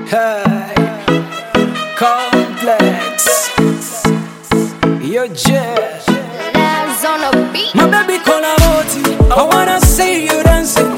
Hey, complex. You're just On a beat. my baby Colaboti. I wanna see you dancing.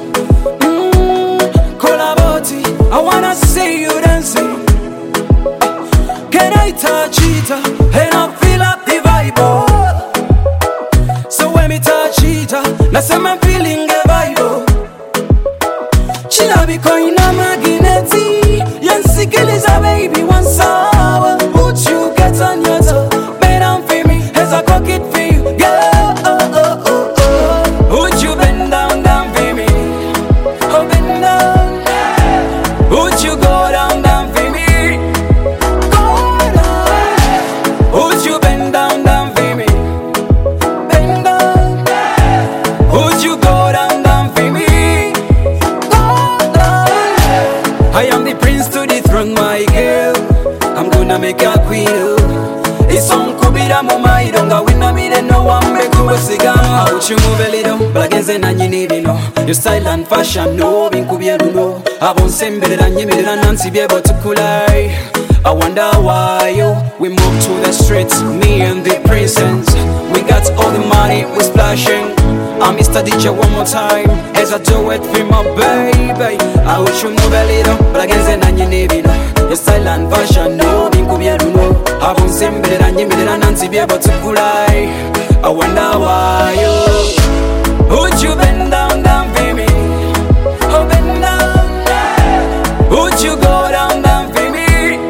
Colaboti. I wanna see you dancing. Can I touch it? And I feel up the vibe. Oh. So when me touch it, that's when I'm feeling the vibe. Oh. Chila biko ina magneti. Yensikiliza baby one sour. Would you get on your toe? Bend down for me as I cook it for you, girl. Oh, oh, oh, oh. Would you bend down, down for me? Oh, bend down. Would you go down, down for me? Go down. Would you bend down, down for me? Bend down. Would you go down, down for me? Go down. I am the prince to the throne, my girl. I'm gonna make a queen. Oh. It's on Kubira Mama, you don't go win a million. No one make you a cigar. How would you move a little? But I guess then you need it. No, your style and fashion, no, being Kubia, no. I won't send better than you, and Nancy be able to collide. I wonder why we moved to the streets, me and the princess. We got all the money, we splashing. I'm Mr. DJ one more time as I do it for my baby. I wish you move a little, but I guess then you need it. Your style and fashion, no, being Kubia, no. I won't send better than you, and Nancy be able to collide. I wonder why would you bend down, down for me? Oh, bend down. Would you go down, down for me?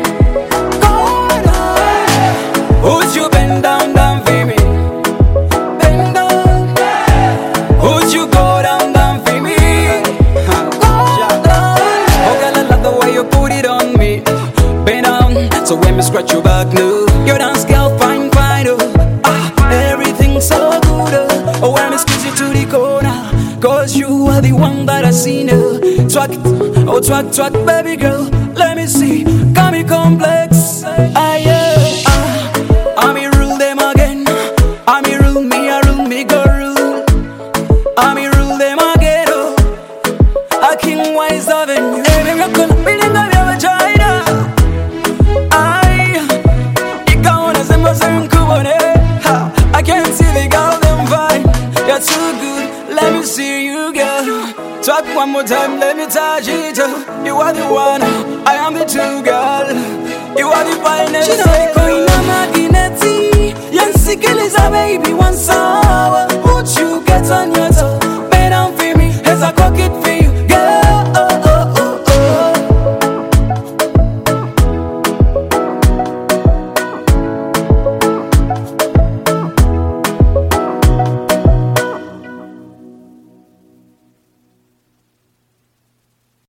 Would you bend down, down for me? Bend down. Would you go down, down for me? Go down. Oh, girl, I love the way you put it on me. Bend down, so when me scratch your back, no. Your dance girl, fine, fine, oh. Everything's so good, oh. Oh, when me squeeze you to the corner, 'cause you are the one that I seen, oh. Twack it, oh, twack, twack, baby girl. Let me see, got me complex. I'm rule them again. I'm rule me, I rule me, go rule. I'm rule them again, oh. A king wise of you. Hey, baby, I'm gonna be the baby of a China. You gonna say my son, Kubone. I can't see the girl, them fine. You're too good, let me see you, girl. Talk one more time, let me touch it. You are the one, I am the true girl. You are the finest. She know me going on my Yensikiliza baby one sour.